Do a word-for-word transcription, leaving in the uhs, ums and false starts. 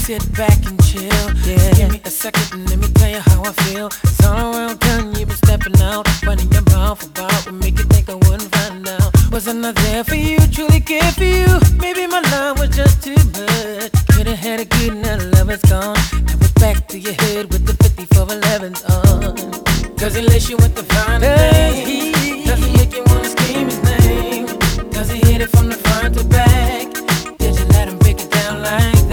sit back and chill. Yeah. Give me a second and let me tell you how I feel. It's all around town, you've been stepping out, running your mouth about what make you think I wouldn't find out. Wasn't I there for you?